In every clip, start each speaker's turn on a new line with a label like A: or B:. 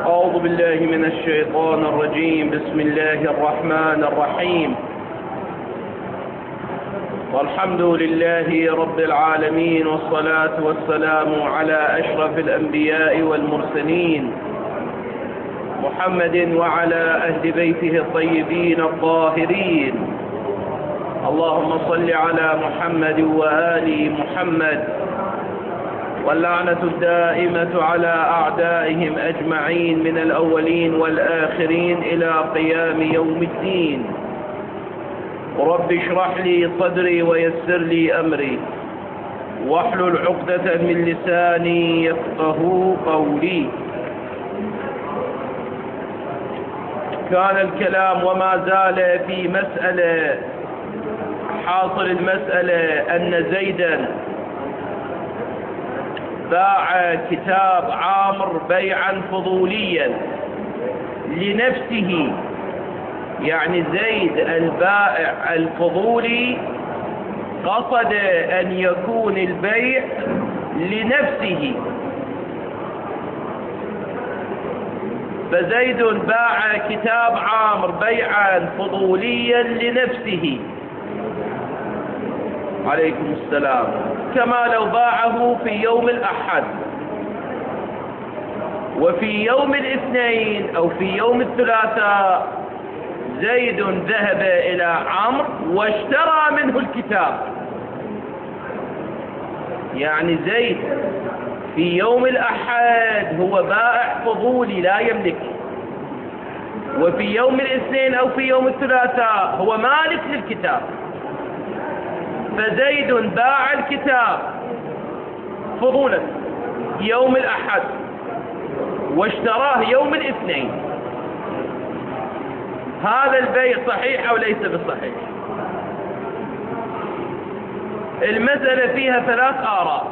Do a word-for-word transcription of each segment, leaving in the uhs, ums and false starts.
A: أعوذ بالله من الشيطان الرجيم. بسم الله الرحمن الرحيم. والحمد لله رب العالمين، والصلاة والسلام على أشرف الأنبياء والمرسلين محمد وعلى أهل بيته الطيبين الطاهرين. اللهم صل على محمد وآل محمد، واللعنة الدائمة على أعدائهم أجمعين من الأولين والآخرين إلى قيام يوم الدين. رب اشرح لي صدري ويسر لي أمري، واحلل عقدة من لساني يفقه قولي. كان الكلام وما زال في مسألة، حاصل المسألة أن زيدا باع كتاب عامر بيعا فضوليا لنفسه، يعني زيد البائع الفضولي قصد أن يكون البيع لنفسه، فزيد باع كتاب عامر بيعا فضوليا لنفسه عليكم السلام، كما لو باعه في يوم الأحد وفي يوم الاثنين أو في يوم الثلاثاء زيد ذهب إلى عمرو واشترى منه الكتاب. يعني زيد في يوم الأحد هو بائع فضولي لا يملك، وفي يوم الاثنين أو في يوم الثلاثاء هو مالك للكتاب، فزيد باع الكتاب فضولا يوم الأحد واشتراه يوم الاثنين. هذا البيع صحيح أو ليس بصحيح؟ المسألة فيها ثلاث آراء.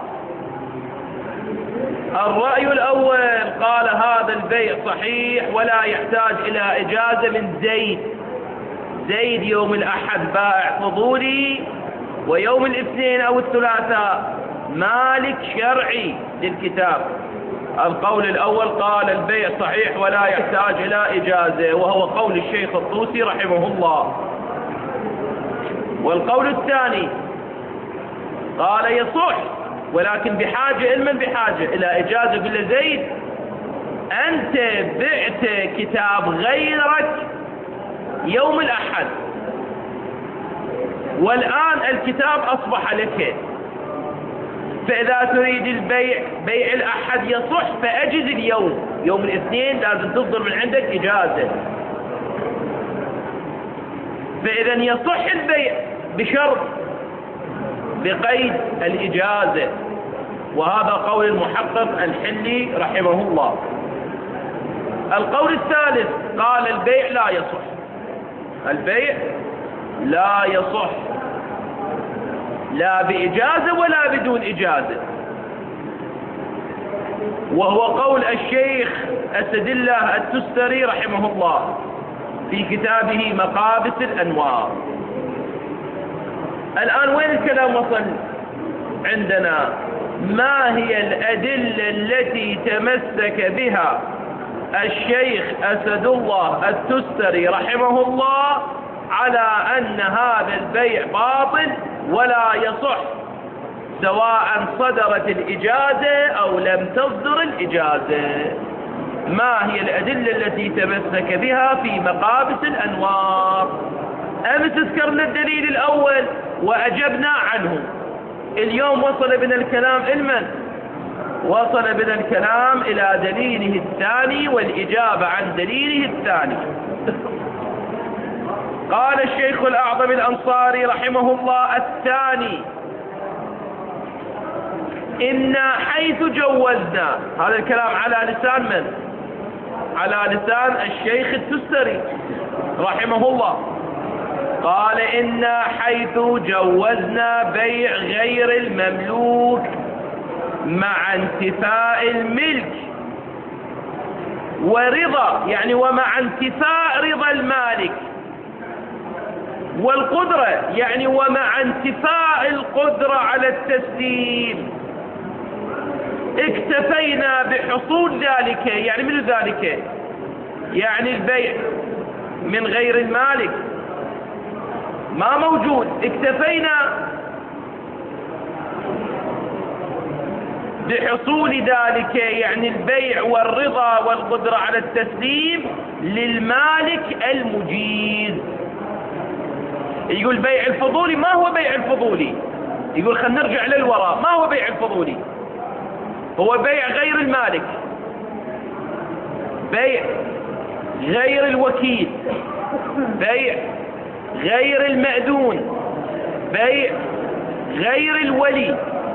A: الرأي الأول قال هذا البيع صحيح ولا يحتاج إلى إجازة من زيد. زيد يوم الأحد بائع فضولي، ويوم الاثنين أو الثلاثاء مالك شرعي للكتاب. القول الأول قال البيع صحيح ولا يحتاج إلى إجازة، وهو قول الشيخ الطوسي رحمه الله. والقول الثاني قال يصح، ولكن بحاجة علما بحاجة إلى إجازة. بلا زيد أنت بعت كتاب غيرك يوم الأحد، والآن الكتاب أصبح لك، فإذا تريد البيع بيع الأحد يصح فأجز اليوم. يوم الاثنين لازم تصدر من عندك إجازة، فإذا يصح البيع بشرط بقيد الإجازة، وهذا قول المحقق الحلي رحمه الله. القول الثالث قال البيع لا يصح، البيع لا يصح لا بإجازة ولا بدون إجازة، وهو قول الشيخ أسد الله التستري رحمه الله في كتابه مقابس الأنوار. الآن وين الكلام وصل عندنا؟ ما هي الأدلة التي تمسك بها الشيخ أسد الله التستري رحمه الله على أن هذا البيع باطل ولا يصح، سواء صدرت الإجازة أو لم تصدر الإجازة؟ ما هي الأدلة التي تمسك بها في مقابس الأنوار؟ أمس ذكرنا الدليل الأول وأجبنا عنه، اليوم وصل بنا الكلام علما، وصل بنا الكلام إلى دليله الثاني والإجابة عن دليله الثاني. قال الشيخ الأعظم الأنصاري رحمه الله الثاني: إنا حيث جوزنا، هذا الكلام على لسان من؟ على لسان الشيخ التستري رحمه الله. قال إنا حيث جوزنا بيع غير المملوك مع انتفاء الملك ورضا، يعني ومع انتفاء رضا المالك، والقدرة يعني ومع انتفاء القدرة على التسليم. اكتفينا بحصول ذلك، يعني من ذلك يعني البيع من غير المالك ما موجود، اكتفينا بحصول ذلك يعني البيع والرضا والقدرة على التسليم للمالك المجيز. يقول بيع الفضولي. ما هو بيع الفضولي؟ يقول خلينا نرجع للوراء. ما هو بيع الفضولي؟ هو بيع غير المالك، بيع غير الوكيل، بيع غير المأذون، بيع غير الولي.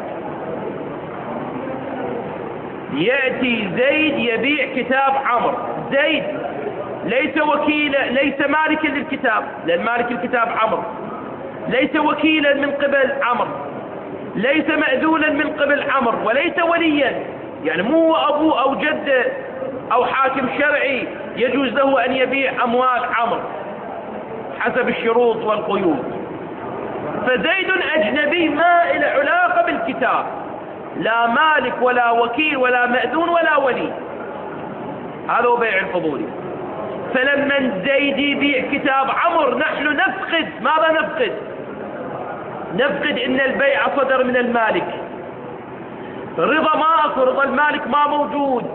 A: يأتي زيد يبيع كتاب عمرو. زيد ليس وكيلا، ليس مالكا للكتاب، لأن مالك الكتاب عمرو، ليس وكيلا من قبل عمرو، ليس مأذونا من قبل عمرو، وليس وليا، يعني مو أبوه أو جده أو حاكم شرعي يجوز له أن يبيع أموال عمرو حسب الشروط والقيود. فزيد أجنبي ما إلى علاقة بالكتاب، لا مالك ولا وكيل ولا مأذون ولا ولي. هذا هو بيع الفضولي. فلما زيد يبيع كتاب عمرو نحن نفقد. ماذا نفقد؟ نفقد ان البيع صدر من المالك، رضا ما اكو، رضا المالك ما موجود،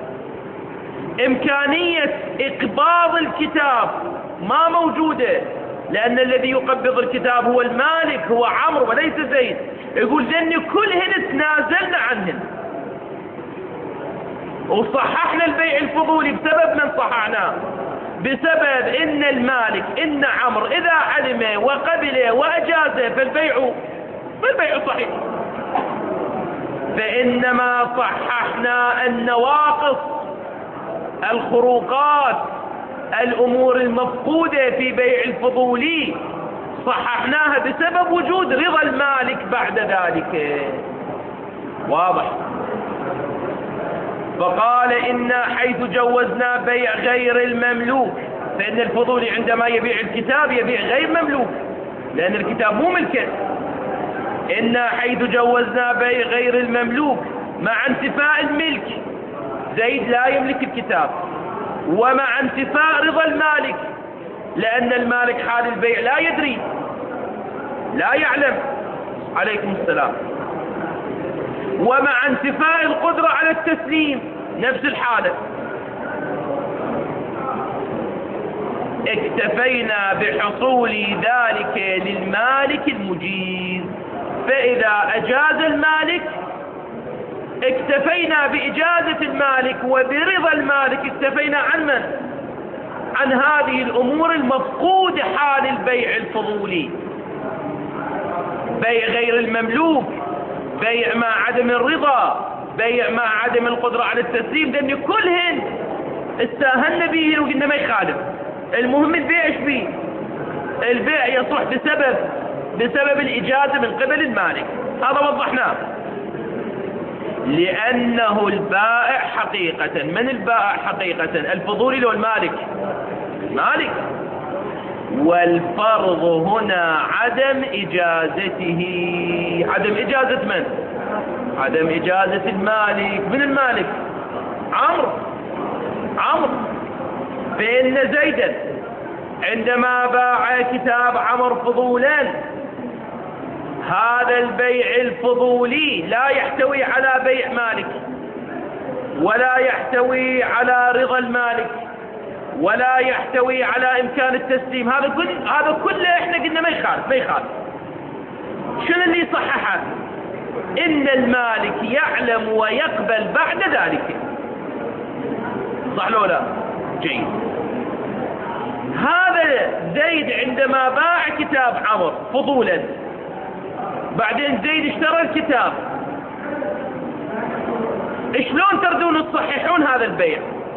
A: امكانية اقباض الكتاب ما موجودة، لان الذي يقبض الكتاب هو المالك، هو عمرو وليس زيد. يقول لان كلهن تنازلنا عنهن وصححنا البيع الفضولي. بسبب من صححناه؟ بسبب ان المالك ان عمرو اذا علم وقبل واجاز فالبيع فالبيع صحيح. فانما صححنا النواقص، الخروقات، الامور المفقودة في بيع الفضولي صححناها بسبب وجود رضا المالك بعد ذلك. واضح؟ فقال إنا حيث جوزنا بيع غير المملوك، فإن الفضولي عندما يبيع الكتاب يبيع غير مملوك لأن الكتاب مو ملكه. إنا حيث جوزنا بيع غير المملوك مع انتفاء الملك، زيد لا يملك الكتاب، ومع انتفاء رضا المالك لأن المالك حال البيع لا يدري لا يعلم، عليكم السلام، ومع انتفاء القدرة على التسليم نفس الحالة. اكتفينا بحصول ذلك للمالك المجيز. فإذا أجاز المالك اكتفينا بإجازة المالك وبرضا المالك، اكتفينا عن من؟ عن هذه الأمور المفقودة حال البيع الفضولي. بيع غير المملوك، بيع مع عدم الرضا، بيع مع عدم القدرة على التسليم، لأن كلهن استاهلنا به وقلنا ما يخالف. المهم البيع ايش بيه؟ البيع يصح بسبب بسبب الإجازة من قبل المالك. هذا وضحناه. لأنه البائع حقيقة، من البائع حقيقة؟ الفضولي لو المالك؟ مالك. والفرض هنا عدم إجازته. عدم إجازة من؟ عدم إجازة المالك. من المالك؟ عمرو. عمرو. فإن زيدا عندما باع كتاب عمرو فضولا، هذا البيع الفضولي لا يحتوي على بيع مالك، ولا يحتوي على رضا المالك، ولا يحتوي على إمكان التسليم. هذا كل هذا كله احنا قلنا ما يخالف ما يخالف. شنو اللي صححه؟ إن المالك يعلم ويقبل بعد ذلك. صح لو لا؟ جيد. هذا زيد عندما باع كتاب عمرو فضولا، بعدين زيد اشترى الكتاب، شلون تردون تصححون هذا البيع؟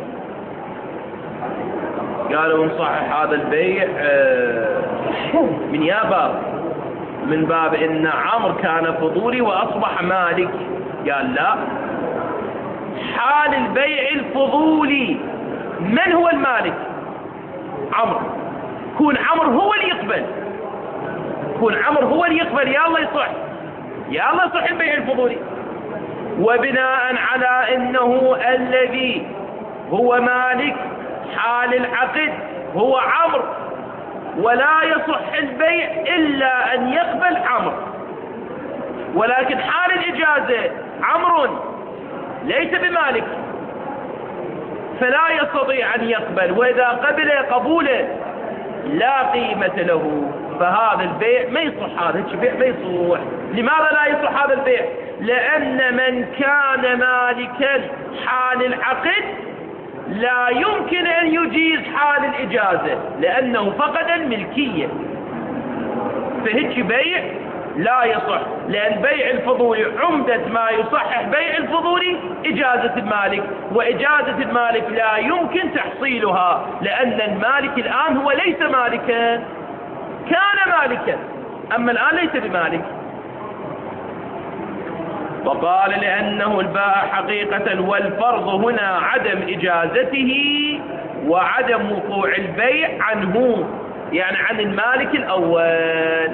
A: قالوا نصحح هذا البيع من يا باب من باب ان عمرو كان فضولي واصبح مالك. قال لا، حال البيع الفضولي من هو المالك؟ عمرو. كون عمرو هو اللي يقبل، كون عمرو هو اللي يقبل يا الله يصح، يا الله يصح البيع الفضولي. وبناء على أنه الذي هو مالك حال العقد هو عمرو، ولا يصح البيع إلا أن يقبل عمرو، ولكن حال الإجازة عمرو ليس بمالك فلا يستطيع أن يقبل، وإذا قبل قبوله لا قيمة له، فهذا البيع ما يصح، هذا البيع ما يصح. لماذا لا يصح هذا البيع؟ لأن من كان مالكا حال العقد لا يمكن أن يجيز حال الإجازة لأنه فقد الملكية، فهيك بيع لا يصح، لأن بيع الفضولي عمدة ما يصحح بيع الفضولي إجازة المالك، وإجازة المالك لا يمكن تحصيلها لأن المالك الآن هو ليس مالكا، كان مالكا أما الآن ليس بمالك. وقال لأنه الباء حقيقة، والفرض هنا عدم إجازته وعدم وقوع البيع عنه، يعني عن المالك الأول.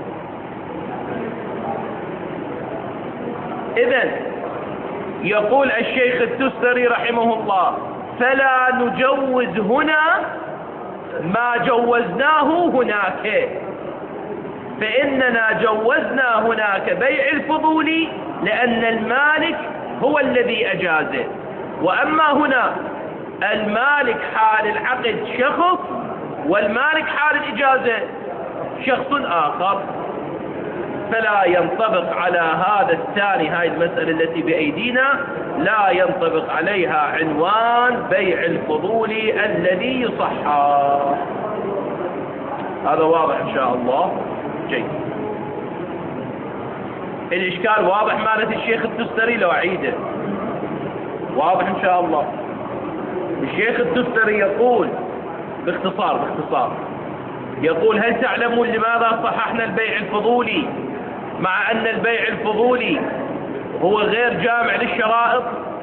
A: إذن يقول الشيخ التستري رحمه الله: فلا نجوز هنا ما جوزناه هناك، فإننا جوزنا هناك بيع الفضولي لأن المالك هو الذي أجازه، وأما هنا المالك حال العقد شخص والمالك حال الإجازة شخص آخر، فلا ينطبق على هذا الثاني، هاي المسألة التي بأيدينا لا ينطبق عليها عنوان بيع الفضولي الذي يصحح. هذا واضح إن شاء الله؟ جيد. الإشكال واضح مالة الشيخ التستري لو أعيده؟ واضح إن شاء الله. الشيخ التستري يقول باختصار باختصار يقول: هل تعلمون لماذا صححنا البيع الفضولي مع أن البيع الفضولي هو غير جامع للشرائط؟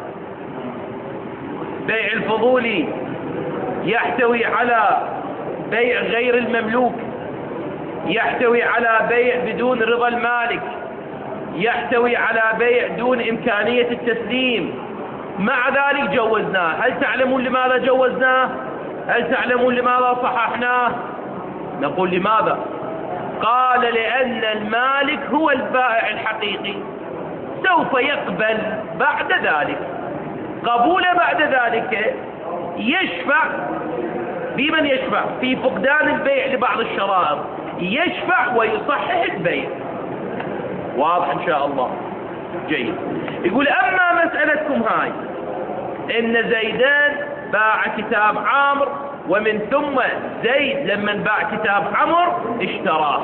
A: بيع الفضولي يحتوي على بيع غير المملوك، يحتوي على بيع بدون رضا المالك، يحتوي على بيع دون إمكانية التسليم، مع ذلك جوزناه. هل تعلمون لماذا جوزناه؟ هل تعلمون لماذا صححناه؟ نقول: لماذا؟ قال: لأن المالك هو البائع الحقيقي، سوف يقبل بعد ذلك، قبول بعد ذلك يشفع. بمن يشفع؟ في فقدان البيع لبعض الشرائط يشفع ويصحح البيع. واضح إن شاء الله؟ جيد. يقول: أما مسألتكم هاي إن زيدان باع كتاب عامر، ومن ثم زيد لما باع كتاب عمر اشتراه،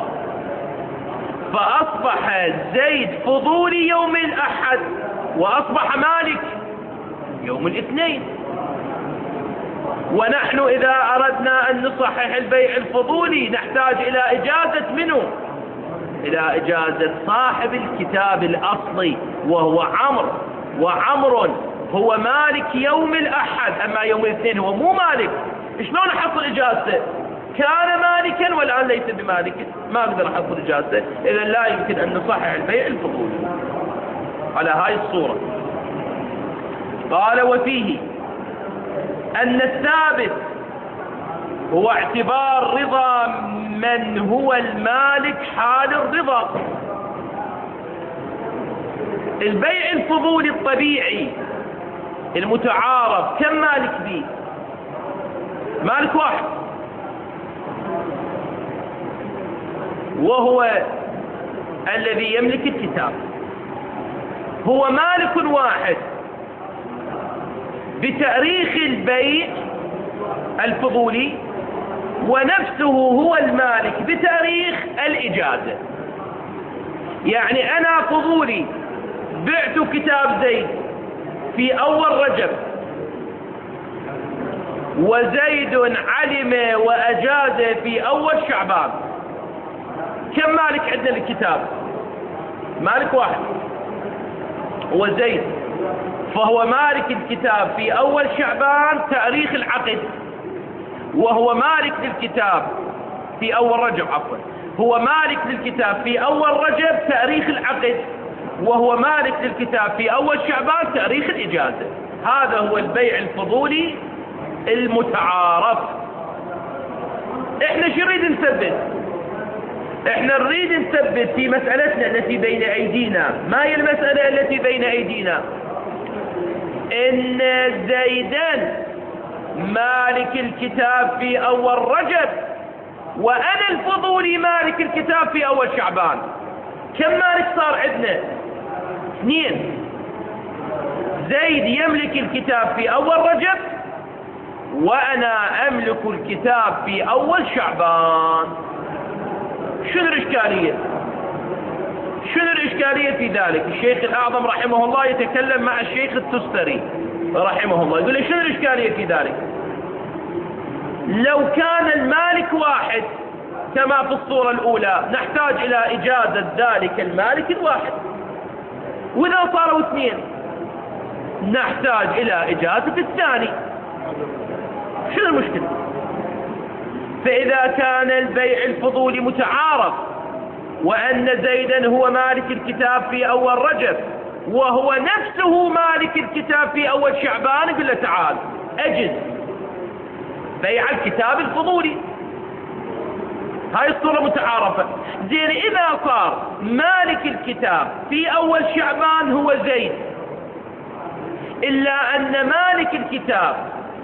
A: فأصبح زيد فضولي يوم الأحد وأصبح مالك يوم الاثنين، ونحن إذا أردنا أن نصحح البيع الفضولي نحتاج إلى إجازة منه؟ إلى إجازة صاحب الكتاب الأصلي وهو عمرو، وعمر هو مالك يوم الأحد، أما يوم الاثنين هو مو مالك. شلون أحصل إجازته؟ كان مالكا والآن ليس بمالك، ما أقدر أحصل إجازته، إذا لا يمكن أن نصحح البيع الفضولي على هاي الصورة. قال: وفيه أن الثابت هو اعتبار رضا من هو المالك حال الرضا. البيع الفضولي الطبيعي المتعارف كم مالك به؟ مالك واحد، وهو الذي يملك الكتاب، هو مالك واحد بتاريخ البيع الفضولي، ونفسه هو المالك بتاريخ الإجازة. يعني أنا فضولي بعت كتاب زيد في أول رجب، وزيد علم وأجاز في أول شعبان، كم مالك عندنا للكتاب؟ مالك واحد هو زيد، فهو مالك الكتاب في أول شعبان تاريخ العقد، وهو مالك للكتاب في أول رجب، عفوا هو مالك للكتاب في أول رجب تاريخ العقد، وهو مالك للكتاب في أول شعبان تاريخ الإجازة. هذا هو البيع الفضولي المتعارف. احنا شو نريد نثبت؟ احنا نريد نثبت في مسألتنا التي بين أيدينا. ما هي المسألة التي بين أيدينا؟ إن زيدا مالك الكتاب في أول رجب، وأنا الفضولي مالك الكتاب في أول شعبان. كم مالك صار عندنا؟ اثنين. زيد يملك الكتاب في أول رجب، وأنا أملك الكتاب في أول شعبان. شنو الإشكالية؟ شنو الإشكالية في ذلك؟ الشيخ الأعظم رحمه الله يتكلم مع الشيخ التستري رحمه الله، يقول لي شنو الإشكالية في ذلك؟ لو كان المالك واحد كما في الصورة الأولى نحتاج إلى إجازة ذلك المالك الواحد، وإذا صاروا اثنين نحتاج إلى إجازة الثاني. شنو المشكلة؟ فإذا كان البيع الفضولي متعارف، وأن زيدا هو مالك الكتاب في أول رجب، وهو نفسه مالك الكتاب في أول شعبان، يقول له تعال أجز بيع الكتاب الفضولي. هاي الصورة متعارفة. زين إذا صار مالك الكتاب في أول شعبان هو زيد، إلا أن مالك الكتاب،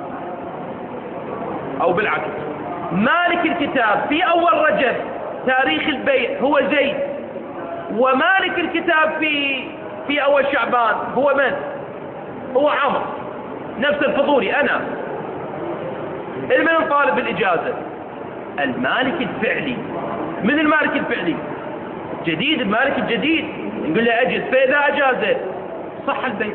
A: أو بالعكس مالك الكتاب في أول رجب تاريخ البيع هو زيد، ومالك الكتاب في في أول شعبان هو من؟ هو عمرو نفس الفضولي. أنا من طالب بالإجازة؟ المالك الفعلي. من المالك الفعلي؟ جديد، المالك الجديد. نقول له أجز، فإذا أجازت صح البيع.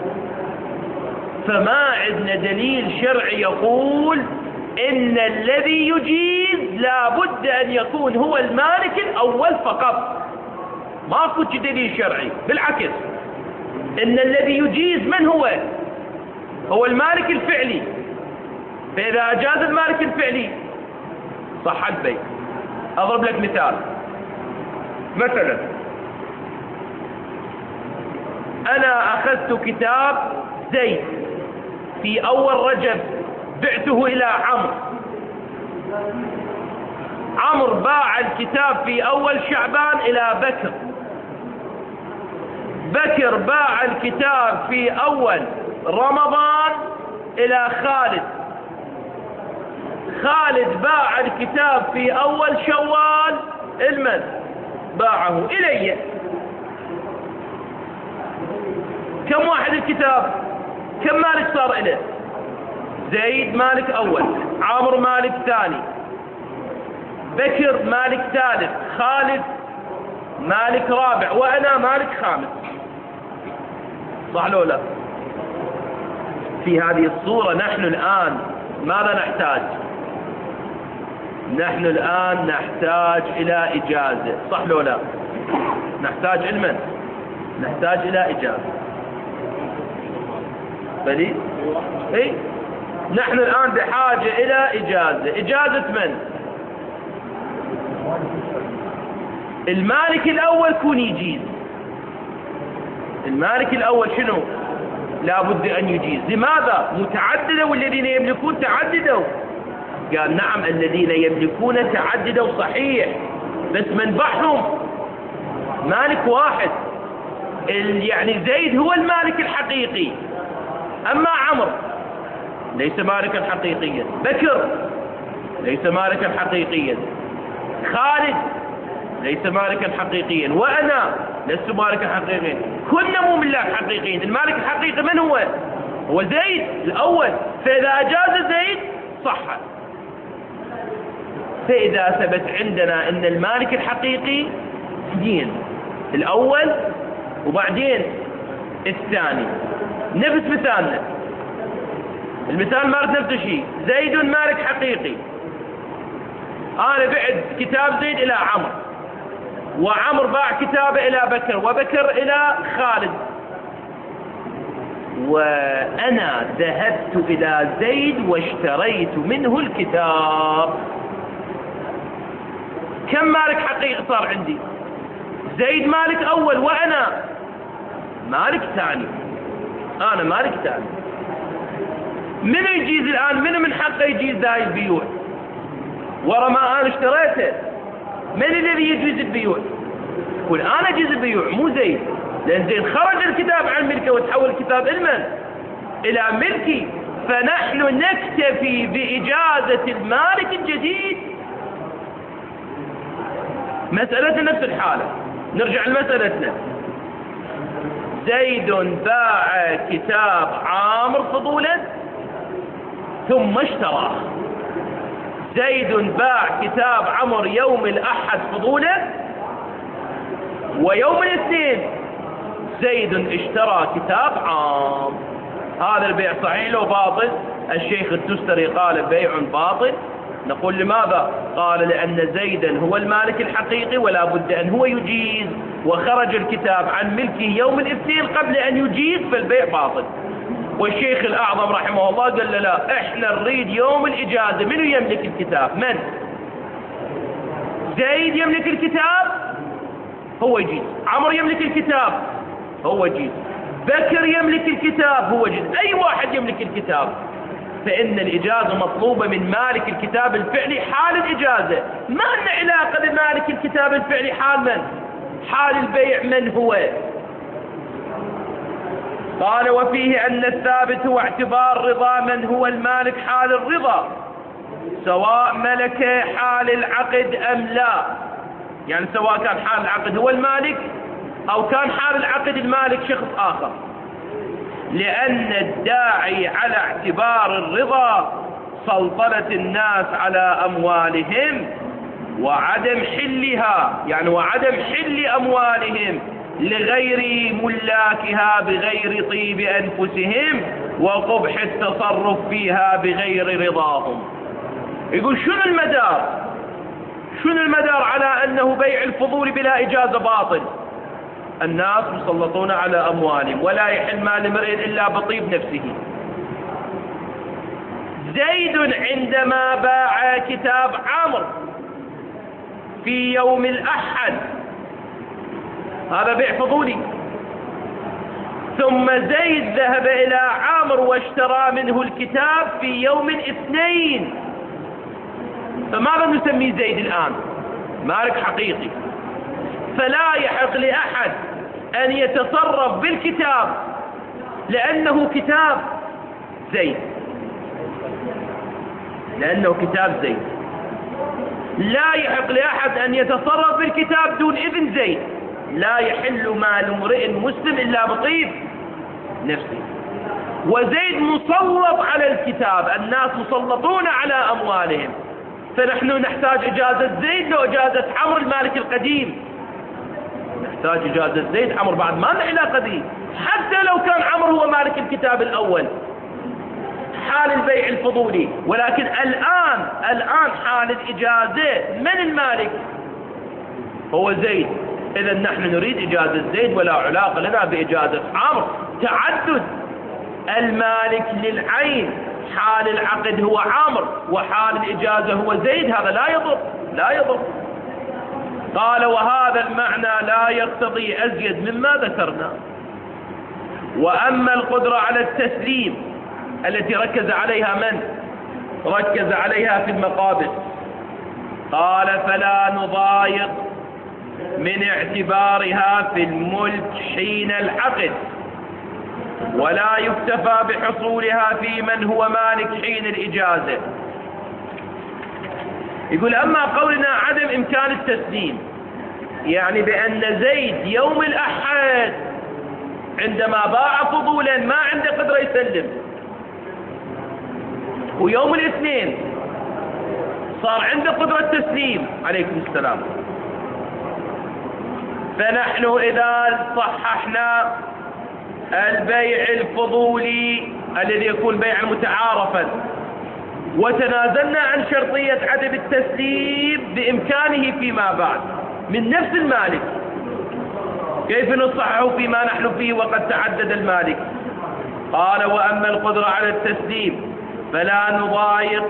A: فما عندنا دليل شرعي يقول إن الذي يجيز لابد أن يكون هو المالك الأول فقط. ماكو دليل شرعي، بالعكس إن الذي يجيز من هو؟ هو المالك الفعلي. فإذا أجاز المالك الفعلي صح البيع. أضرب لك مثال. مثلا أنا أخذت كتاب زيد في أول رجب، بعته إلى عمرو. عمرو باع الكتاب في أول شعبان إلى بكر. بكر باع الكتاب في أول رمضان إلى خالد. خالد باع الكتاب في أول شوال، المن باعه إلي. كم واحد الكتاب؟ كم مالك صار إليه؟ زيد مالك أول، عمرو مالك ثاني، بكر مالك ثالث، خالد مالك رابع، وأنا مالك خامس. صح لو لا؟ في هذه الصورة نحن الآن ماذا نحتاج؟ نحن الآن نحتاج إلى إجازة. صح لو لا؟ نحتاج علما، نحتاج إلى إجازة. بلي؟ إيه؟ نحن الآن بحاجة إلى إجازة. إجازة من؟ المالك الأول كون يجيز. المالك الأول شنو؟ لا بد أن يجيز. لماذا؟ متعددة، والذين يملكون تعددوا. قال نعم الذين يملكون تعددوا صحيح، بس منبعهم مالك واحد. يعني زيد هو المالك الحقيقي، أما عمرو ليس مالكا حقيقيا، بكر ليس مالكا حقيقيا، خالد ليس مالكا حقيقيا، وأنا لست مالكا حقيقيا. كلنا مو ملاك حقيقيين. المالك الحقيقي من هو؟ هو زيد الأول. فإذا أجاز زيد صح. فإذا ثبت عندنا أن المالك الحقيقي اثنين، الأول وبعدين الثاني. نفس مثالنا، المثال مالك نفس الشيء. زيد مالك حقيقي، أنا بعت كتاب زيد إلى عمرو، وعمرو باع كتابه إلى بكر، وبكر إلى خالد، وأنا ذهبت إلى زيد واشتريت منه الكتاب. كم مالك حقيقي صار عندي؟ زيد مالك أول، وأنا مالك ثاني، أنا مالك ثاني. من يجيز الآن؟ من من حقه يجيز هاي البيوع ورا ما أنا اشتريته؟ من الذي يجيز البيوع؟ يقول أنا أجيز البيوع مو زيد، لأن زيد خرج الكتاب عن ملكه وتحول الكتاب إلمن؟ إلى ملكي، فنحن نكتفي بإجازة المالك الجديد. مسألتنا نفس الحالة، نرجع لمسألتنا. زيد باع كتاب عامر فضولا ثم اشتراه. زيد باع كتاب عمر يوم الأحد فضولا، ويوم الاثنين زيد اشترى كتاب عام. هذا البيع صحيح لو باطل؟ الشيخ التستري قال بيع باطل. نقول لماذا؟ قال لأن زيدا هو المالك الحقيقي ولا بد أن هو يجيز، وخرج الكتاب عن ملكه يوم الاثنين قبل أن يجيز، فالبيع باطل. والشيخ الأعظم رحمه الله قال لا، احنا نريد يوم الإجازة. من يملك الكتاب؟ من؟ زيد يملك الكتاب هو يجيز، عمر يملك الكتاب هو يجيز، بكر يملك الكتاب هو يجيز، أي واحد يملك الكتاب. فإن الإجازة مطلوبة من مالك الكتاب الفعلي حال الإجازة. ما لنا علاقة بمالك الكتاب الفعلي حال من؟ حال البيع من هو؟ قال وفيه أن الثابت هو اعتبار رضا من هو المالك حال الرضا، سواء ملك حال العقد أم لا. يعني سواء كان حال العقد هو المالك أو كان حال العقد المالك شخص آخر، لأن الداعي على اعتبار الرضا سلطنة الناس على أموالهم وعدم حلها، يعني وعدم حل أموالهم لغير ملاكها بغير طيب أنفسهم وقبح التصرف فيها بغير رضاهم. يقول شنو المدار؟ شنو المدار على أنه بيع الفضول بلا إجازة باطل؟ الناس مسلطون على أموالهم ولا يحل مال امرئ إلا بطيب نفسه. زيد عندما باع كتاب عمرو في يوم الأحد هذا بيع فضولي، ثم زيد ذهب إلى عمرو واشترى منه الكتاب في يوم الاثنين، فماذا نسمي زيد الآن؟ مالك حقيقي. فلا يحق لأحد أن يتصرف بالكتاب لأنه كتاب زيد، لأنه كتاب زيد. لا يحق لأحد أن يتصرف بالكتاب دون إذن زيد. لا يحل مال امرئ مسلم إلا بطيب نفسه. وزيد مسلط على الكتاب، الناس مسلطون على أموالهم، فنحن نحتاج إجازة زيد لو إجازة عمرو المالك القديم. نحتاج إجازة زيد، عمرو بعد ما له علاقة به، حتى لو كان عمرو هو مالك الكتاب الأول حال البيع الفضولي. ولكن الآن الآن حال الإجازة من المالك؟ هو زيد. إذا نحن نريد إجازة زيد ولا علاقة لنا بإجازة عمرو. تعدد المالك للعين، حال العقد هو عمرو وحال الإجازة هو زيد، هذا لا يضر لا يضر. قال وهذا المعنى لا يقتضي أزيد مما ذكرنا. وأما القدرة على التسليم التي ركز عليها من؟ ركز عليها في المقابل. قال فلا نضايق من اعتبارها في الملك حين العقد، ولا يكتفى بحصولها في من هو مالك حين الإجازة. يقول أما قولنا عدم إمكان التسليم، يعني بأن زيد يوم الأحد عندما باع فضولا ما عنده قدرة يسلم، ويوم الاثنين صار عنده قدرة تسليم. عليكم السلام. فنحن إذا صححنا البيع الفضولي الذي يكون بيعا متعارفا وتنازلنا عن شرطية عدم التسليم بإمكانه فيما بعد من نفس المالك، كيف نصححه فيما نحن فيه وقد تعدد المالك؟ قال وأما القدرة على التسليم فلا نضايق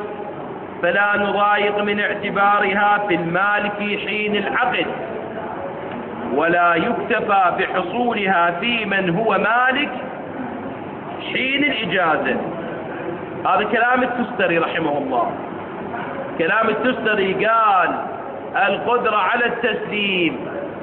A: فلا نضايق من اعتبارها في المالك حين العقد، ولا يكتفى بحصولها في من هو مالك حين الإجازة. هذا كلام التستري رحمه الله. كلام التستري قال القدرة على التسليم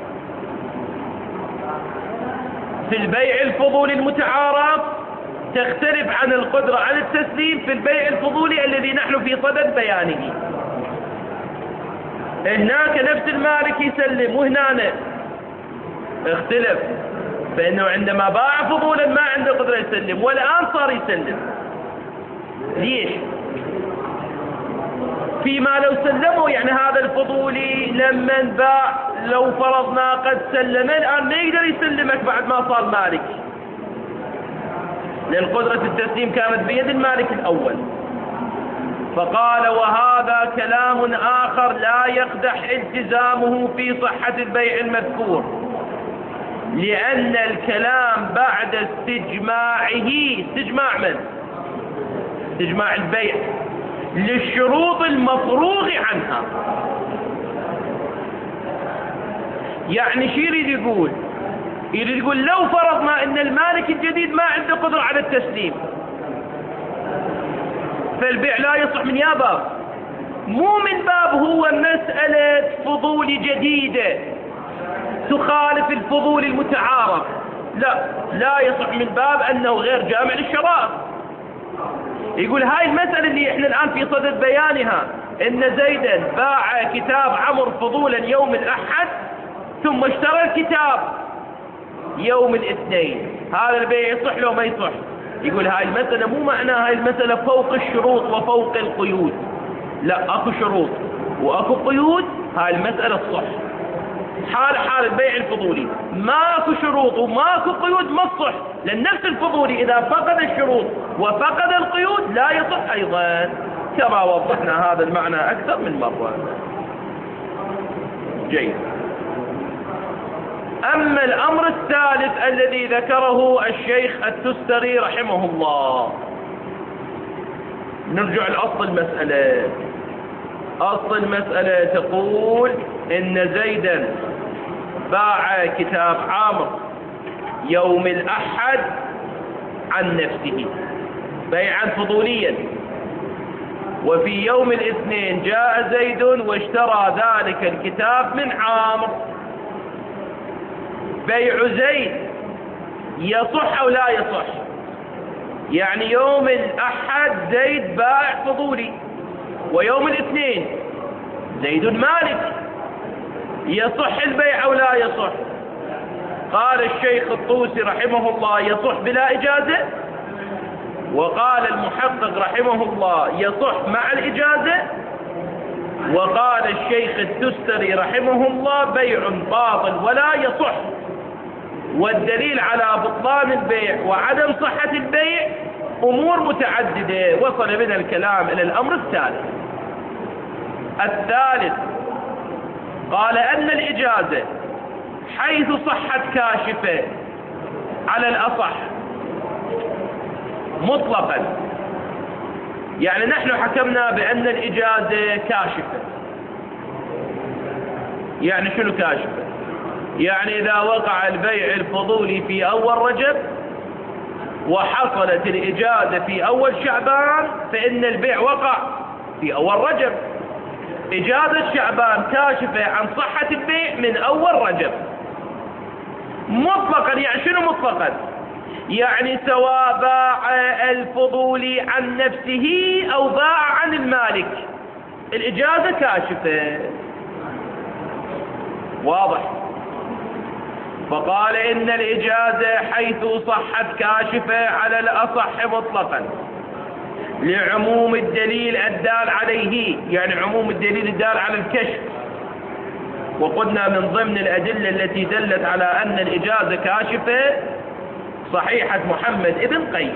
A: في البيع الفضولي المتعارف تختلف عن القدرة على التسليم في البيع الفضولي الذي نحن في صدد بيانه. هناك نفس المالك يسلم وهنا اختلف، فإنه عندما باع فضولا ما عنده قدرة يسلم، والآن صار يسلم. ليش؟ فيما لو سلموا يعني هذا الفضولي لما باع لو فرضنا قد سلم الآن ما يقدر يسلمك بعد ما صار مالك، لأن قدرة التسليم كانت بيد المالك الأول. فقال وهذا كلام آخر لا يقدح التزامه في صحة البيع المذكور، لأن الكلام بعد استجماعه، استجماع من؟ استجماع البيع للشروط المفروغ عنها. يعني شو يريد يقول؟ يريد يقول لو فرضنا ان المالك الجديد ما عنده قدرة على التسليم فالبيع لا يصح من يا باب، مو من باب هو مسألة فضول جديدة تخالف الفضول المتعارف، لا لا يصح من باب أنه غير جامع للشرائط. يقول هاي المسألة اللي احنا الآن في صدد بيانها، ان زيدا باع كتاب عمرو فضولا يوم الأحد ثم اشترى الكتاب يوم الاثنين، هذا البيع يصح له ما يصح؟ يقول هاي المسألة مو معناها هاي المسألة فوق الشروط وفوق القيود، لا اكو شروط واكو قيود، هاي المسألة الصح. حال حال البيع الفضولي ماكو شروط وماكو قيود ما تصح، لأن نفس الفضولي إذا فقد الشروط وفقد القيود لا يصح أيضا، كما وضحنا هذا المعنى أكثر من مرة. جيد. أما الأمر الثالث الذي ذكره الشيخ التستري رحمه الله، نرجع لأصل المسألة. أصل المسألة تقول إن زيدا باع كتاب عامر يوم الأحد عن نفسه بيعا فضوليا، وفي يوم الاثنين جاء زيد واشترى ذلك الكتاب من عامر. بيع زيد يصح أو لا يصح؟ يعني يوم الأحد زيد باع فضولي ويوم الاثنين زيد مالك، يصح البيع أو لا يصح؟ قال الشيخ الطوسي رحمه الله يصح بلا إجازة، وقال المحقق رحمه الله يصح مع الإجازة، وقال الشيخ التستري رحمه الله بيع باطل ولا يصح. والدليل على بطلان البيع وعدم صحة البيع أمور متعددة، وصل بنا الكلام إلى الأمر الثالث. الثالث قال أن الإجازة حيث صحت كاشفة على الأصح مطلقا، يعني نحن حكمنا بأن الإجازة كاشفة. يعني شنو كاشفة؟ يعني إذا وقع البيع الفضولي في أول رجب وحصلت الإجازة في أول شعبان فإن البيع وقع في أول رجب. إجازة شعبان كاشفة عن صحة البيع من أول رجب مطلقا. يعني شنو مطلقا؟ يعني سواء باع الفضولي عن نفسه أو باع عن المالك الإجازة كاشفة. واضح؟ فقال إن الإجازة حيث صحت كاشفة على الأصح مطلقا لعموم الدليل الدال عليه، يعني عموم الدليل الدال على الكشف. وقلنا من ضمن الأدلة التي دلت على أن الإجازة كاشفة صحيحة محمد ابن قيس.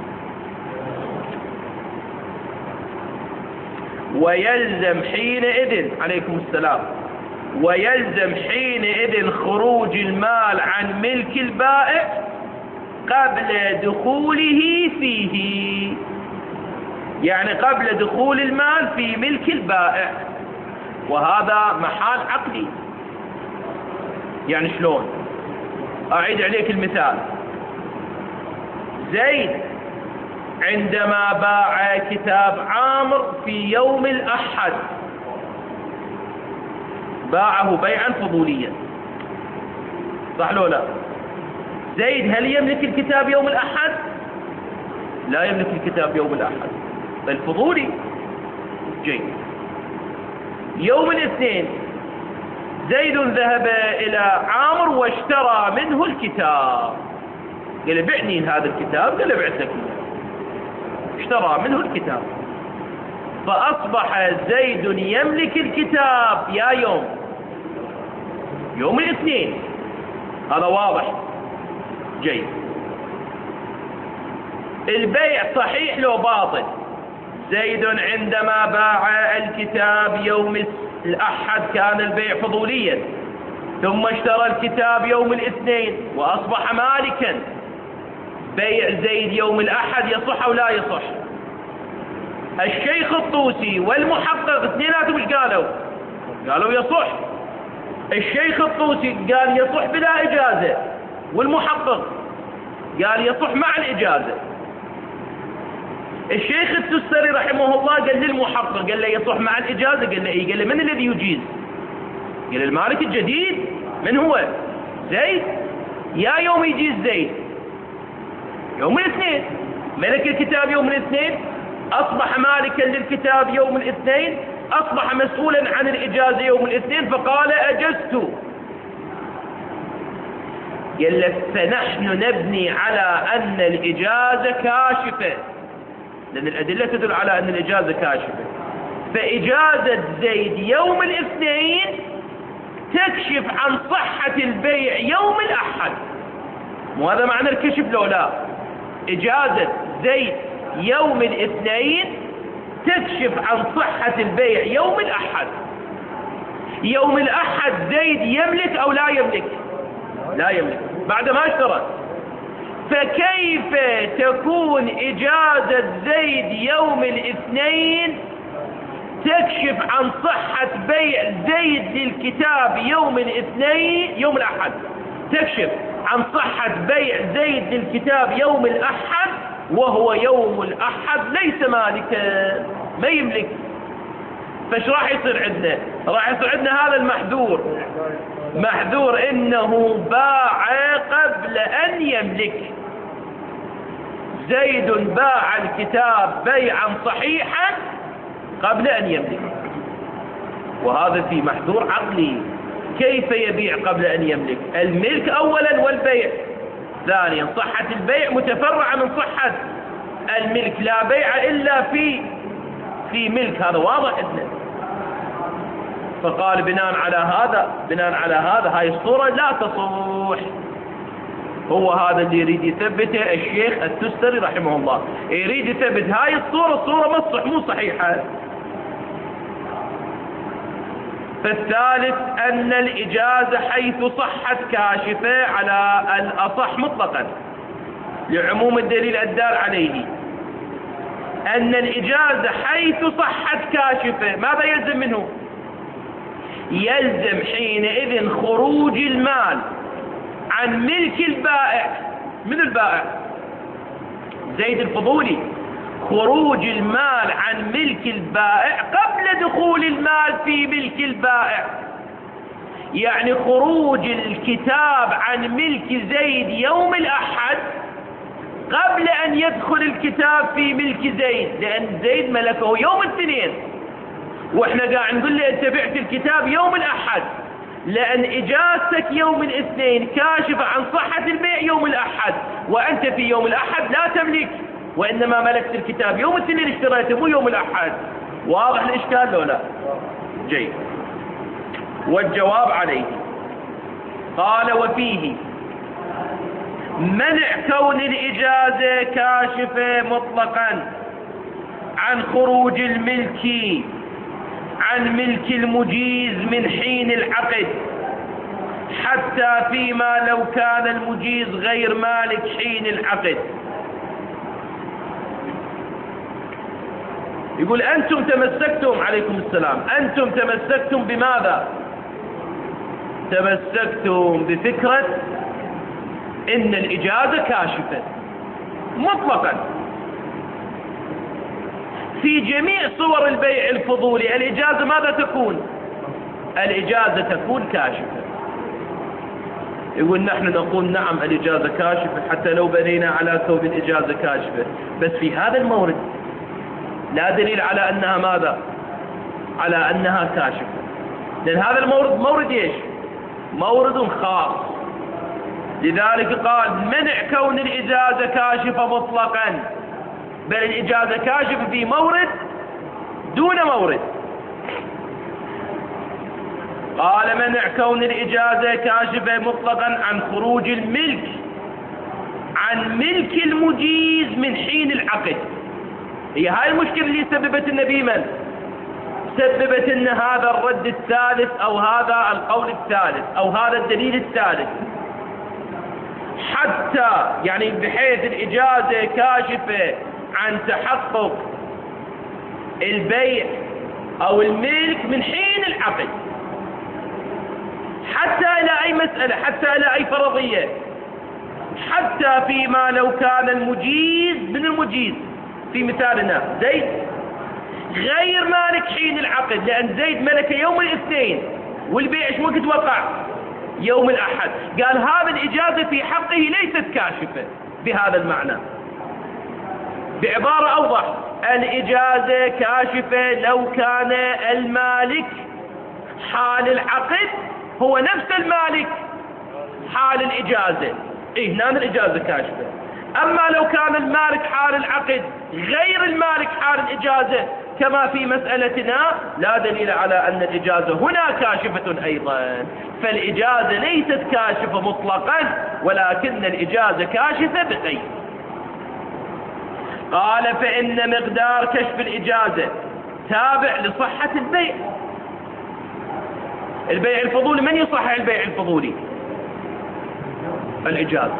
A: ويلزم حينئذ عليكم السلام ويلزم حينئذ خروج المال عن ملك البائع قبل دخوله فيه، يعني قبل دخول المال في ملك البائع، وهذا محال عقلي. يعني شلون؟ أعيد عليك المثال. زيد عندما باع كتاب عامر في يوم الأحد باعه بيعا فضوليا، صح لو لا؟ زيد هل يملك الكتاب يوم الأحد؟ لا يملك الكتاب يوم الأحد، بل فضولي. جيد. يوم الاثنين زيد ذهب إلى عامر واشترى منه الكتاب، قال بعني هذا الكتاب، قال بعت لك، اشترى منه الكتاب، فأصبح زيد يملك الكتاب يا يوم يوم الاثنين. هذا واضح. جيد. البيع صحيح لو باطل؟ زيد عندما باع الكتاب يوم الأحد كان البيع فضوليا، ثم اشترى الكتاب يوم الاثنين وأصبح مالكا. بيع زيد يوم الأحد يصح أو لا يصح؟ الشيخ الطوسي والمحقق اثنيناتهم ايش قالوا؟ قالوا يصح. الشيخ الطوسي قال يصح بلا إجازة، والمحقق قال يصح مع الإجازة. الشيخ التستري رحمه الله قال للمحقق، قال له يصح مع الإجازة، قال له إيه؟ قال له من الذي يجيز؟ قال المالك الجديد. من هو؟ زيد. يا يوم يجيز زيد؟ يوم الاثنين. ملك الكتاب يوم الاثنين، أصبح مالكا للكتاب يوم الاثنين، أصبح مسؤولا عن الإجازة يوم الاثنين، فقال أجزت. قال له فنحن نبني على أن الإجازة كاشفة، لأن الأدلة تدل على أن الإجازة كاشفة، فإجازة زيد يوم الاثنين تكشف عن صحة البيع يوم الأحد. وهذا معنى الكشف لو لا؟ إجازة زيد يوم الاثنين تكشف عن صحة البيع يوم الأحد. يوم الأحد زيد يملك أو لا يملك؟ لا يملك بعد ما اشترى. فكيف تكون إجازة زيد يوم الاثنين تكشف عن صحة بيع زيد للكتاب يوم الاثنين يوم الأحد؟ تكشف عن صحة بيع زيد للكتاب يوم الأحد وهو يوم الأحد ليس مالكا، ما يملك. فايش راح يصير عندنا؟ راح يصير عندنا هذا المحذور، محذور انه باع قبل ان يملك. زيد باع الكتاب بيعا صحيحا قبل ان يملك، وهذا في محذور عقلي. كيف يبيع قبل ان يملك؟ الملك اولا والبيع ثانيا. صحة البيع متفرعة من صحة الملك، لا بيع الا في في ملك، هذا واضح عندنا. فقال بناء على هذا بناء على هذا هاي الصورة لا تصح. هو هذا اللي يريد يثبته الشيخ التستري رحمه الله، يريد يثبت هاي الصورة، الصورة ما تصح، مو صحيحة. فالثالث أن الإجازة حيث صحت كاشفة على الأصح مطلقا لعموم الدليل الدال عليه. أن الإجازة حيث صحت كاشفة، ماذا يلزم منه؟ يلزم حينئذ خروج المال عن ملك البائع. من البائع؟ زيد الفضولي. خروج المال عن ملك البائع قبل دخول المال في ملك البائع، يعني خروج الكتاب عن ملك زيد يوم الأحد قبل أن يدخل الكتاب في ملك زيد، لأن زيد ملكه يوم الاثنين، واحنا قاعد نقول له انت بعت الكتاب يوم الأحد، لأن إجازتك يوم الاثنين كاشفة عن صحة البيع يوم الأحد، وأنت في يوم الأحد لا تملك، وإنما ملكت الكتاب يوم الاثنين اشتريته مو يوم الأحد. واضح الإشكال لو لا؟ جيد. والجواب عليه قال وفيه منع كون الإجازة كاشفة مطلقا عن خروج الملك عن ملك المجيز من حين العقد، حتى فيما لو كان المجيز غير مالك حين العقد. يقول أنتم تمسكتم، عليكم السلام، أنتم تمسكتم بماذا؟ تمسكتم بفكرة إن الإجازة كاشفة مطلقا في جميع صور البيع الفضولي. الإجازة ماذا تكون؟ الإجازة تكون كاشفة. يقول نحن نقول نعم الإجازة كاشفة حتى لو بنينا على كون الإجازة كاشفة، بس في هذا المورد لا دليل على أنها ماذا؟ على أنها كاشفة، لأن هذا المورد مورد إيش؟ مورد خاص. لذلك قال منع كون الإجازة كاشفة مطلقا، بل الإجازة كاشفة في مورد دون مورد. قال منع كون الإجازة كاشفة مطلقا عن خروج الملك عن ملك المجيز من حين العقد. هي هاي المشكلة اللي سببت النبي من؟ سببت ان هذا الرد الثالث او هذا القول الثالث او هذا الدليل الثالث، حتى يعني بحيث الإجازة كاشفة عن تحقق البيع او الملك من حين العقد، حتى الى اي مسألة، حتى الى اي فرضية، حتى فيما لو كان المجيز من المجيز. في مثالنا زيد غير مالك حين العقد، لأن زيد ملك يوم الاثنين والبيع ايش وقت وقع؟ يوم الأحد. قال هذا الإجازة في حقه ليست كاشفة بهذا المعنى. بعبارة أوضح، الإجازة كاشفة لو كان المالك حال العقد هو نفس المالك حال الإجازة، إيه هنا الإجازة كاشفة. أما لو كان المالك حال العقد غير المالك حال الإجازة كما في مسألتنا، لا دليل على أن الإجازة هنا كاشفة أيضا. فالإجازة ليست كاشفة مطلقا، ولكن الإجازة كاشفة بقيد. قال فإن مقدار كشف الإجازة تابع لصحة البيع. البيع الفضولي من يصحح البيع الفضولي؟ الإجازة.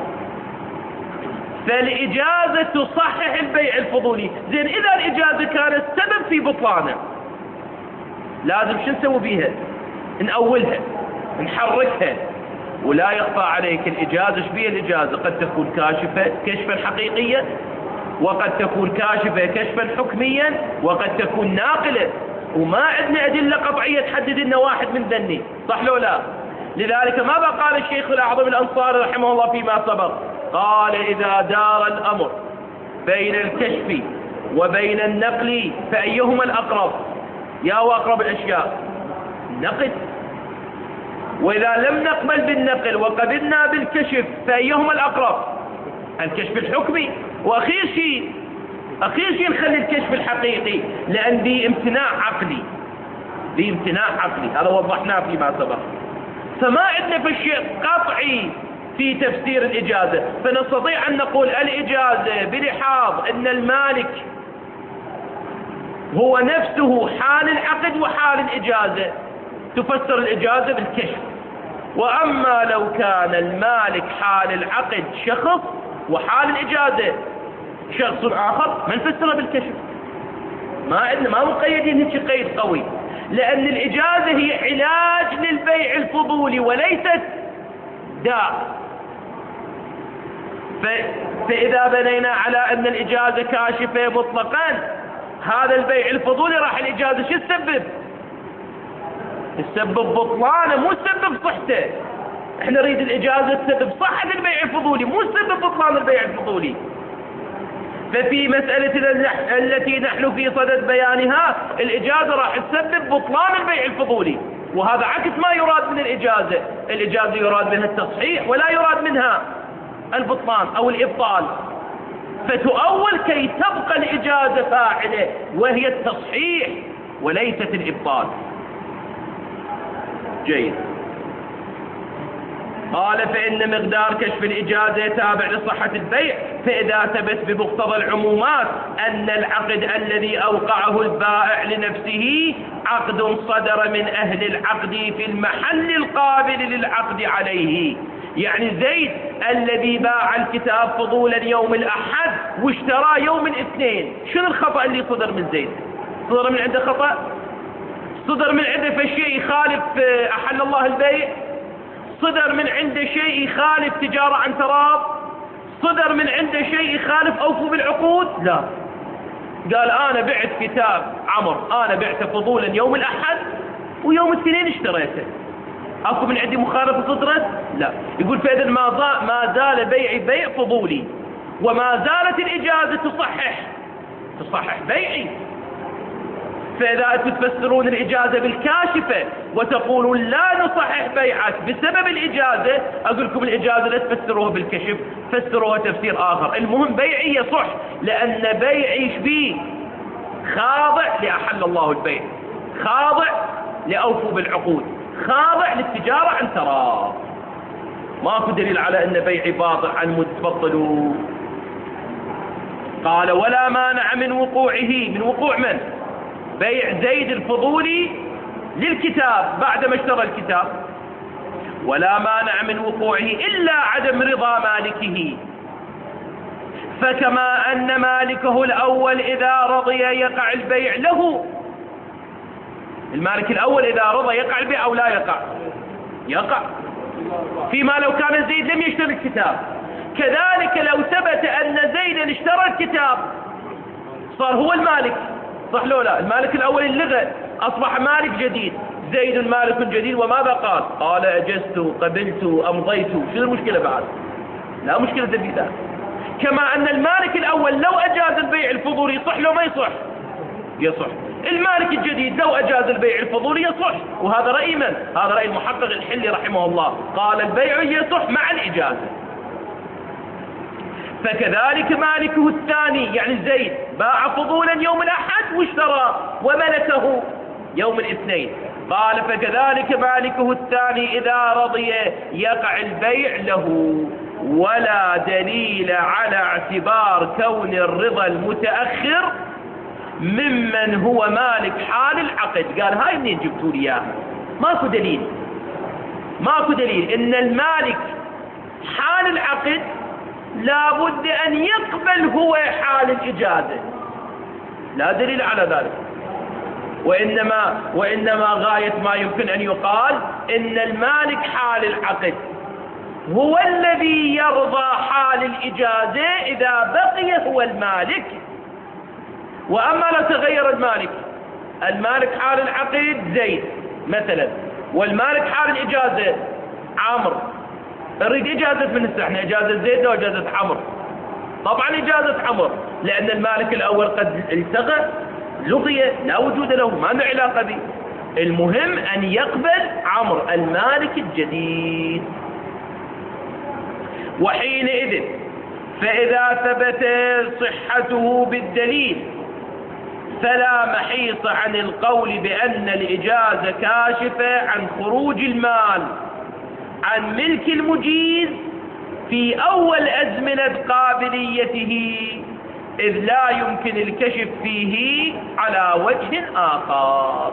A: فالإجازة تصحح البيع الفضولي. زين إذا الإجازة كانت سبب في بطلانه لازم شو نسوي بيها؟ نأولها نحركها. ولا يخفى عليك الإجازة ايش بيها؟ الإجازة قد تكون كاشفة كشفا حقيقيا، وقد تكون كاشفة كشفا حكميا، وقد تكون ناقلة، وما عندنا أدلة قطعية تحدد إنه واحد من ذني، صح لو لا؟ لذلك ماذا قال الشيخ الأعظم الأنصاري رحمه الله فيما سبق؟ قال إذا دار الأمر بين الكشف وبين النقل فأيهما الأقرب؟ يا هو أقرب الأشياء النقل. وإذا لم نقبل بالنقل وقبلنا بالكشف فأيهما الأقرب؟ الكشف الحكمي. وأخير شيء أخير شيء نخلي الكشف الحقيقي، لأن دي امتناع عقلي، دي امتناع عقلي، هذا وضحناه فيما سبق. فما عندنا في الشيء قطعي في تفسير الإجازة، فنستطيع أن نقول الإجازة بلحاظ أن المالك هو نفسه حال العقد وحال الإجازة، تفسر الإجازة بالكشف. وأما لو كان المالك حال العقد شخص وحال الإجازة شخص آخر ما نفسرها بالكشف. ما عندنا ما مقيدين هيك قيد قوي، لأن الإجازة هي علاج للبيع الفضولي وليست داء. فإذا بنينا على أن الإجازة كاشفة مطلقا، هذا البيع الفضولي راح الإجازة شو تسبب؟ تسبب بطلانه مو تسبب صحته. احنا نريد الإجازة تسبب صحة البيع الفضولي مو تسبب بطلان البيع الفضولي. ففي مسألتنا التي نحن في صدد بيانها الإجازة راح تسبب بطلان البيع الفضولي، وهذا عكس ما يراد من الإجازة. الإجازة يراد منها التصحيح ولا يراد منها البطلان أو الإبطال، فتؤول كي تبقى الإجازة فاعلة وهي التصحيح وليست الإبطال. جيد. قال فإن مقدار كشف الإجازة تابع لصحة البيع، فإذا ثبت بمقتضى العمومات أن العقد الذي أوقعه البائع لنفسه عقد صدر من أهل العقد في المحل القابل للعقد عليه. يعني زيد الذي باع الكتاب فضولا يوم الأحد واشتراه يوم الاثنين، شنو الخطأ اللي صدر من زيد؟ صدر من عنده خطأ؟ صدر من عنده فشيء يخالف أحل الله البيع؟ صدر من عنده شيء يخالف تجارة عن تراض؟ صدر من عنده شيء يخالف أوفوا بالعقود؟ لا. قال أنا بعت كتاب عمر، أنا بعته فضولا يوم الأحد ويوم الاثنين اشتريته، أكو من عندي مخالفة صدرت؟ لا. يقول فإذا ما, ما زال بيعي بيع فضولي وما زالت الإجازة تصحح تصحح بيعي. فإذا أنتم تفسرون الإجازة بالكاشفة وتقولون لا نصحح بيعك بسبب الإجازة، أقول لكم الإجازة لا تفسروها بالكشف، فسروها تفسير آخر. المهم بيعي يصح، لأن بيعي فيه خاضع لأحل الله البيع، خاضع لأوفوا بالعقود، خاضع للتجارة عن تراض. ماكو دليل على أن بيعي باطل عن متبطلوا. قال ولا مانع من وقوعه، من وقوع من؟ بيع زيد الفضولي للكتاب بعدما اشترى الكتاب. ولا مانع من وقوعه إلا عدم رضا مالكه، فكما أن مالكه الأول إذا رضي يقع البيع له. المالك الأول إذا رضى يقع البيع أو لا يقع؟ يقع. فيما لو كان زيد لم يشتري الكتاب. كذلك لو ثبت أن زيدا اشترى الكتاب صار هو المالك، صح لو لا؟ المالك الأول اللغة أصبح مالك جديد، زيد مالك جديد. وماذا قال؟ قال أجزت قبلت أمضيت. شو المشكلة بعد؟ لا مشكلة في ذلك. كما أن المالك الأول لو أجاز البيع الفضولي يصح لو ما يصح؟ يصح. المالك الجديد لو أجاز البيع الفضولي يصح. وهذا رأي من؟ هذا رأي المحقق الحلي رحمه الله، قال البيع يصح مع الإجازة. فكذلك مالكه الثاني يعني زيد باع فضولا يوم الأحد واشترى وملكه يوم الاثنين. قال فكذلك مالكه الثاني إذا رضي يقع البيع له، ولا دليل على اعتبار كون الرضا المتأخر ممن هو مالك حال العقد. قال هاي منين جبتوا لي اياها؟ ماكو دليل، ماكو دليل ان المالك حال العقد لابد ان يقبل هو حال الاجازه، لا دليل على ذلك. وانما وانما غايه ما يمكن ان يقال ان المالك حال العقد هو الذي يرضى حال الاجازه اذا بقي هو المالك. واما لو تغير المالك، المالك حال العقد زيد مثلا والمالك حال الاجازه عمرو، نريد اجازه من السحنه، اجازه زيد او اجازه عمرو؟ طبعا اجازه عمرو، لان المالك الاول قد التغى لغي لا وجود له، ما له علاقه به. المهم ان يقبل عمرو المالك الجديد. وحينئذ فاذا ثبت صحته بالدليل فلا محيص عن القول بأن الإجازة كاشفة عن خروج المال عن ملك المجيز في أول أزمنة قابليته، إذ لا يمكن الكشف فيه على وجه آخر.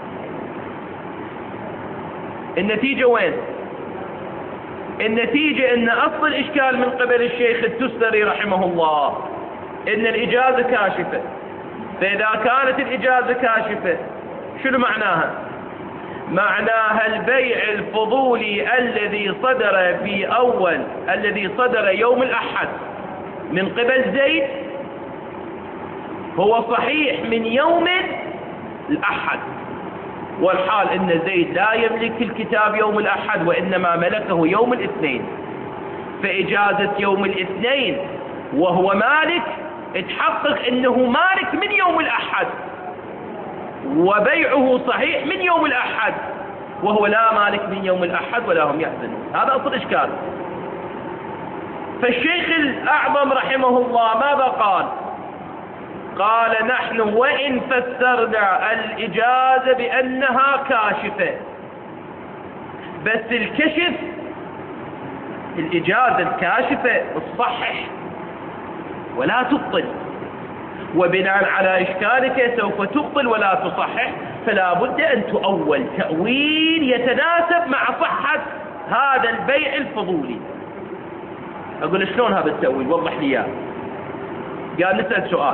A: النتيجة وين؟ النتيجة أن أصل الإشكال من قبل الشيخ التستري رحمه الله أن الإجازة كاشفة. فإذا كانت الإجازة كاشفة شنو معناها؟ معناها البيع الفضولي الذي صدر في أول الذي صدر يوم الأحد من قبل زيد هو صحيح من يوم الأحد، والحال إن زيد لا يملك الكتاب يوم الأحد وإنما ملكه يوم الاثنين. فإجازة يوم الاثنين وهو مالك اتحقق انه مالك من يوم الاحد، وبيعه صحيح من يوم الاحد وهو لا مالك من يوم الاحد ولا هم يحزنون. هذا اصل اشكال. فالشيخ الاعظم رحمه الله ماذا قال؟ قال نحن وان فسرنا الاجازة بانها كاشفة، بس الكشف الاجازة الكاشفة تصحح ولا تبطل، وبناء على إشكالك سوف تبطل ولا تصحح، فلا بد أن تؤول تأويل يتناسب مع صحة هذا البيع الفضولي. أقول شلون هذا التأويل؟ وضح لي إياه. قال نسأل سؤال،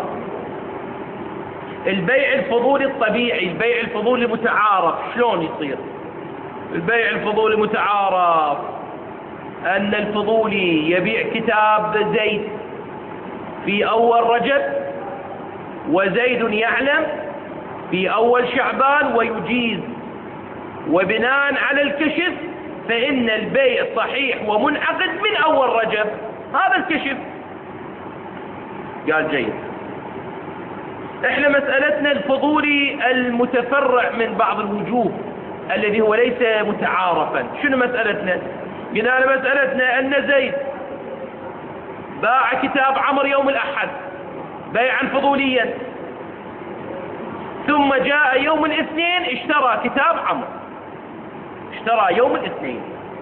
A: البيع الفضولي الطبيعي، البيع الفضولي المتعارف شلون يصير؟ البيع الفضولي متعارف أن الفضولي يبيع كتاب زيد في أول رجب، وزيد يعلم في أول شعبان ويجيز، وبناء على الكشف فإن البيع صحيح ومنعقد من أول رجب. هذا الكشف. قال جيد. احنا مسألتنا الفضولي المتفرع من بعض الوجوه الذي هو ليس متعارفا. شنو مسألتنا؟ قلنا مسألتنا أن زيد باع كتاب عمر يوم الأحد بيعا فضوليا، ثم جاء يوم الاثنين اشترى كتاب عمر، اشترى يوم الاثنين،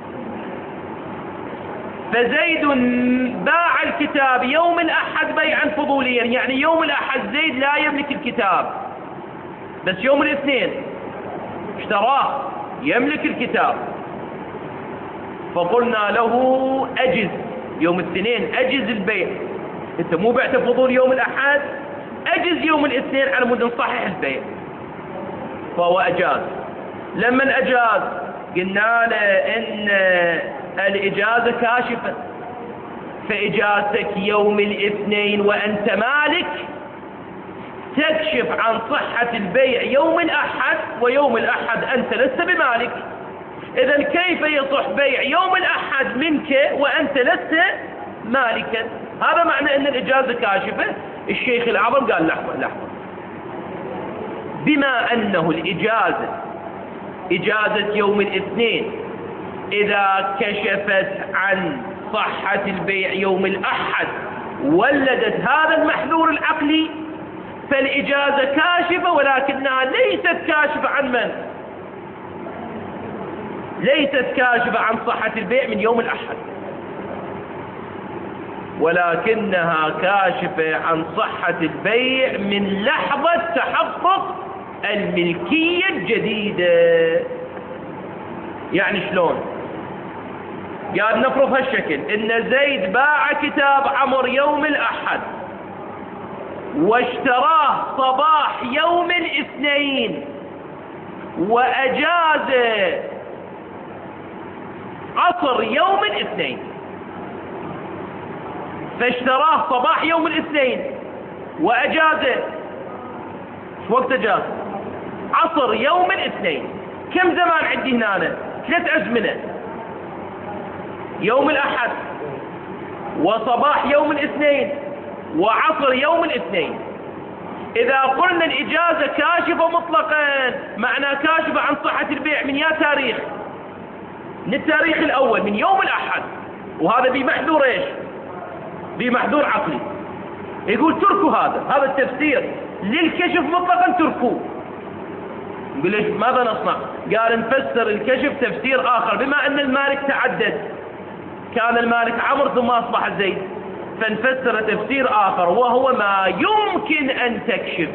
A: فزيد باع الكتاب يوم الأحد بيعا فضوليا، يعني يوم الأحد زيد لا يملك الكتاب، بس يوم الاثنين اشتراه يملك الكتاب. فقلنا له أجز يوم الاثنين، أجز البيع، انت مو بعت فضول يوم الأحد، أجز يوم الاثنين على مود نصحح البيع. فهو أجاز. لما أجاز قلنا له إن الإجازة كاشفة، فإجازتك يوم الاثنين وأنت مالك تكشف عن صحة البيع يوم الأحد، ويوم الأحد أنت لست بمالك. إذن كيف يصح بيع يوم الأحد منك وأنت لست مالكا؟ هذا معنى أن الإجازة كاشفة. الشيخ الأعظم قال لحظة لحظة، بما أنه الإجازة إجازة يوم الاثنين إذا كشفت عن صحة البيع يوم الأحد ولدت هذا المحذور العقلي، فالإجازة كاشفة، ولكنها ليست كاشفة عن من؟ ليست كاشفة عن صحة البيع من يوم الأحد، ولكنها كاشفة عن صحة البيع من لحظة تحقق الملكية الجديدة. يعني شلون؟ قاعد نفرض هالشكل، إن زيد باع كتاب عمر يوم الأحد واشتراه صباح يوم الاثنين، وأجاز عصر يوم الاثنين، فاشتراه صباح يوم الاثنين وأجازه. شو وقت أجاز؟ عصر يوم الاثنين. كم زمان عندي هنا؟ ثلاث أزمنة، يوم الأحد وصباح يوم الاثنين وعصر يوم الاثنين. إذا قلنا الإجازة كاشفة مطلقا، معنى كاشفة عن صحة البيع من يا تاريخ؟ من التاريخ الأول، من يوم الأحد. وهذا بمحذور إيش؟ بمحذور عقلي. يقول تركوا هذا هذا التفسير للكشف مطلقا، تركوه. يقول ليش ماذا نصنع؟ قال نفسر الكشف تفسير آخر، بما أن المالك تعدد، كان المالك عمر ثم أصبح زيد، فنفسر تفسير آخر وهو ما يمكن أن تكشف.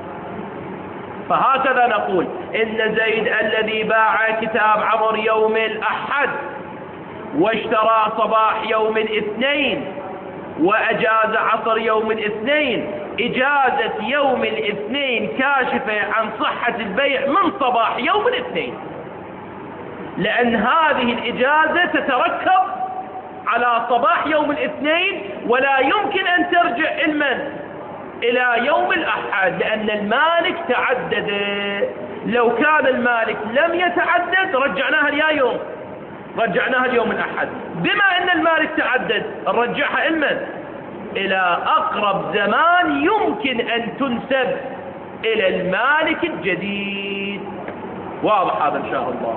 A: فهكذا نقول إن زيد الذي باع كتاب عمر يوم الأحد واشترى صباح يوم الاثنين وأجاز عصر يوم الاثنين، إجازة يوم الاثنين كاشفة عن صحة البيع من صباح يوم الاثنين، لأن هذه الإجازة تتركب على صباح يوم الاثنين، ولا يمكن أن ترجع المن إلى يوم الأحد، لأن المالك تعدد. لو كان المالك لم يتعدد رجعناها اليا يوم، رجعناها اليوم الأحد. بما أن المالك تعدد نرجعها المن إلى أقرب زمان يمكن أن تنسب إلى المالك الجديد. واضح هذا إن شاء الله.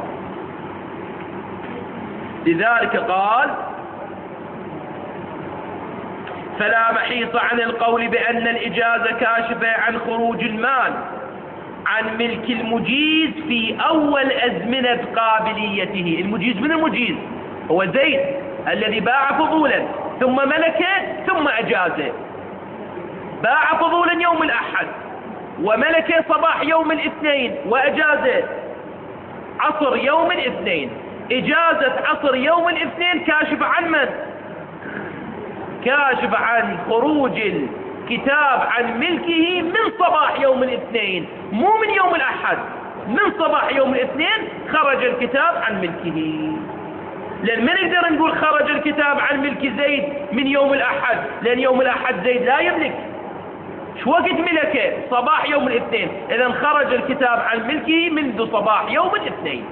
A: لذلك قال فلا محيص عن القول بأن الإجازة كاشفة عن خروج المال عن ملك المجيز في أول أزمنة قابليته. المجيز من المجيز؟ هو زيد الذي باع فضولا ثم ملكه ثم أجازه. باع فضولا يوم الأحد وملكه صباح يوم الاثنين وأجازه عصر يوم الاثنين. إجازة عصر يوم الاثنين كاشف عن من؟ كاشف عن خروج الكتاب عن ملكه من صباح يوم الاثنين، مو من يوم الأحد. من صباح يوم الاثنين خرج الكتاب عن ملكه. لأن ما نقدر نقول خرج الكتاب عن ملك زيد من يوم الأحد، لأن يوم الأحد زيد لا يملك. شو وقت ملكه؟ صباح يوم الاثنين، إذا خرج الكتاب عن ملكه منذ صباح يوم الاثنين.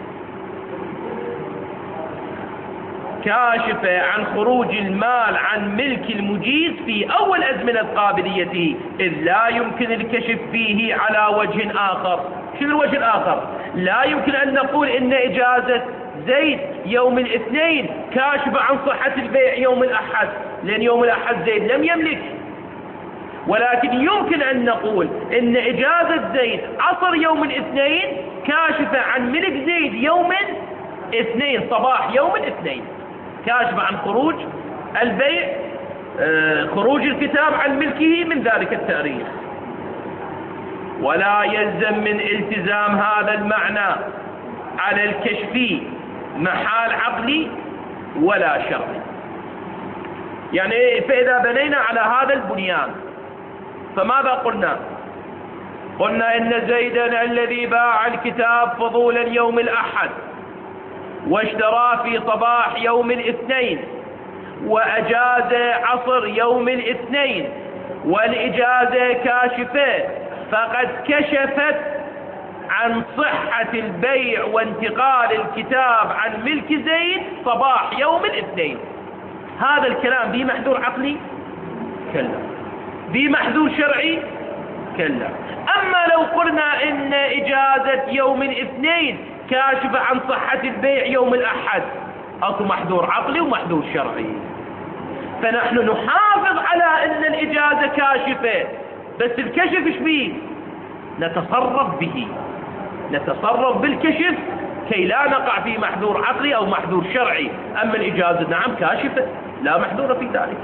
A: كاشفة عن خروج المال عن ملك المجيز في أول أزمنة قابليته، إذ لا يمكن الكشف فيه على وجه آخر. شو الوجه الآخر؟ لا يمكن أن نقول إن إجازة زيد يوم الاثنين كاشفة عن صحة البيع يوم الأحد، لأن يوم الأحد زيد لم يملك. ولكن يمكن أن نقول إن إجازة زيد عصر يوم الاثنين كاشفة عن ملك زيد يوم الاثنين، صباح يوم الاثنين، كاشفة عن خروج البيع، خروج الكتاب عن ملكه من ذلك التاريخ. ولا يلزم من التزام هذا المعنى على الكشف محال عقلي ولا شرعي. يعني فإذا بنينا على هذا البنيان فماذا قلنا؟ قلنا إن زيدا الذي باع الكتاب فضولا يوم الأحد واشترى في صباح يوم الاثنين وأجاز عصر يوم الاثنين، والإجازة كاشفة، فقد كشفت عن صحة البيع وانتقال الكتاب عن ملك زيد صباح يوم الاثنين. هذا الكلام به محذور عقلي؟ كلا. به محذور شرعي؟ كلا. أما لو قلنا إن إجازة يوم الاثنين كاشفة عن صحة البيع يوم الأحد، أكو محذور عقلي ومحذور شرعي. فنحن نحافظ على أن الإجازة كاشفة، بس الكشف ايش بيه؟ نتصرف به، نتصرف بالكشف كي لا نقع في محذور عقلي أو محذور شرعي. أما الإجازة نعم كاشفة لا محذور في ذلك.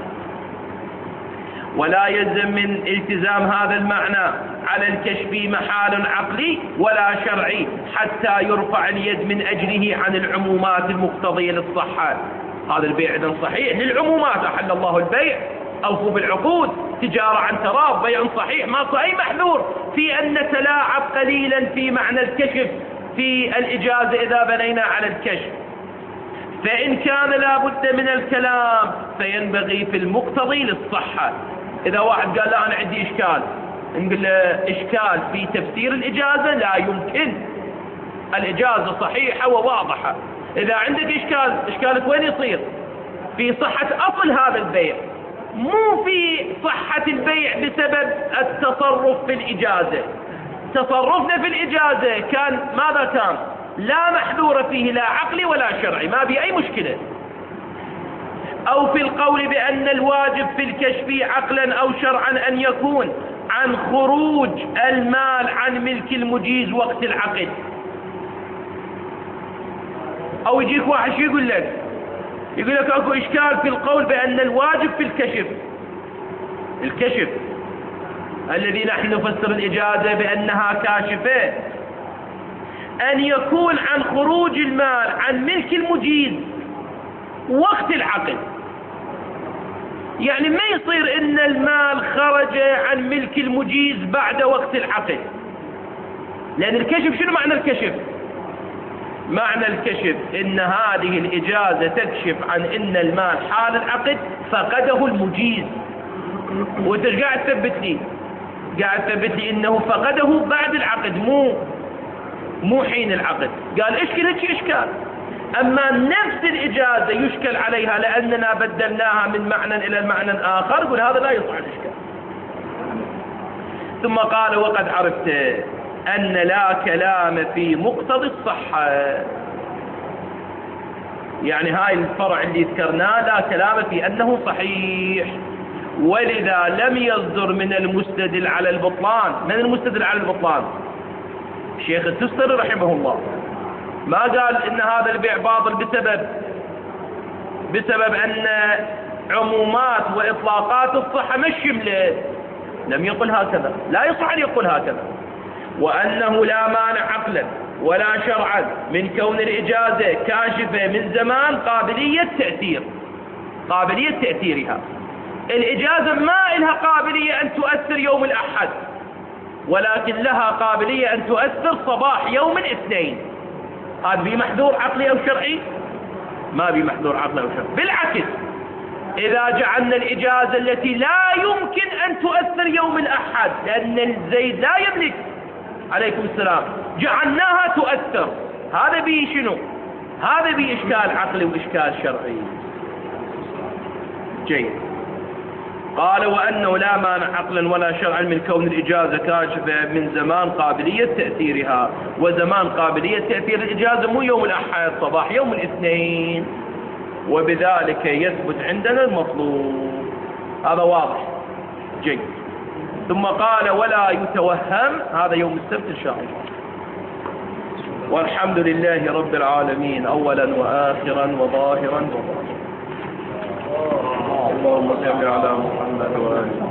A: ولا يلزم من التزام هذا المعنى على الكشف محال عقلي ولا شرعي حتى يرفع اليد من أجله عن العمومات المقتضية للصحة. هذا البيع إذن صحيح للعمومات، أحل الله البيع، أوفوا بالعقود، تجارة عن تراض، بيع صحيح، ما أي محذور في أن نتلاعب قليلا في معنى الكشف في الإجازة إذا بنينا على الكشف. فإن كان لا بد من الكلام فينبغي في المقتضي للصحة. إذا واحد قال لا أنا عندي إشكال، نقول له إشكال في تفسير الإجازة لا يمكن، الإجازة صحيحة وواضحة. إذا عندك إشكال، إشكالك وين يصير؟ في صحة أصل هذا البيع، مو في صحة البيع بسبب التصرف في الإجازة. تصرفنا في الإجازة كان ماذا كان؟ لا محذور فيه لا عقلي ولا شرعي، ما بي أي مشكلة. أو في القول بأن الواجب في الكشف عقلا أو شرعا أن يكون عن خروج المال عن ملك المجيز وقت العقد. أو يجيك واحد شو يقول لك؟ يقول لك أكو إشكال في القول بأن الواجب في الكشف، الكشف الذي نحن نفسر الإجازة بأنها كاشفة، أن يكون عن خروج المال عن ملك المجيز وقت العقد. يعني ما يصير إن المال خرج عن ملك المجيز بعد وقت العقد، لأن الكشف شنو معنى الكشف؟ معنى الكشف إن هذه الإجازة تكشف عن إن المال حال العقد فقده المجيز. وانت قاعد تثبت لي قاعد تثبت لي إنه فقده بعد العقد، مو مو حين العقد. قال اشكل هيك إشكال. أما نفس الإجازة يشكل عليها لأننا بدلناها من معنى إلى معنى آخر، يقول هذا لا يصح الإشكال. ثم قال وقد عرفت أن لا كلام في مقتضى الصحة. يعني هاي الفرع اللي ذكرناه لا كلام في أنه صحيح، ولذا لم يصدر من المستدل على البطلان. من المستدل على البطلان؟ الشيخ التستري رحمه الله. ما قال إن هذا البيع باطل بسبب بسبب أن عمومات وإطلاقات الصحة مش شملت، لم يقل هكذا، لا يصح أن يقول هكذا. وأنه لا مانع عقلا ولا شرعا من كون الإجازة كاشفة من زمان قابلية تأثير، قابلية تأثيرها. الإجازة ما إلها قابلية أن تؤثر يوم الأحد، ولكن لها قابلية أن تؤثر صباح يوم الاثنين. هذا بمحذور عقلي أو شرعي؟ ما بمحذور عقلي أو شرعي. بالعكس، إذا جعلنا الإجازة التي لا يمكن أن تؤثر يوم الأحد لأن الزيد لا يملك، عليكم السلام، جعلناها تؤثر، هذا به شنو؟ هذا به إشكال عقلي وإشكال شرعي. جيد. قال وأنه لا مانع عقلا ولا شرعا من كون الإجازة كاشفة من زمان قابلية تأثيرها، وزمان قابلية تأثير الإجازة مو يوم الأحد صباح يوم الاثنين، وبذلك يثبت عندنا المطلوب. هذا واضح. جيد. ثم قال ولا يتوهم، هذا يوم السبت إن شاء الله. والحمد لله رب العالمين أولا وآخرا وظاهرا وباطنا. اللهم صل على محمد وآله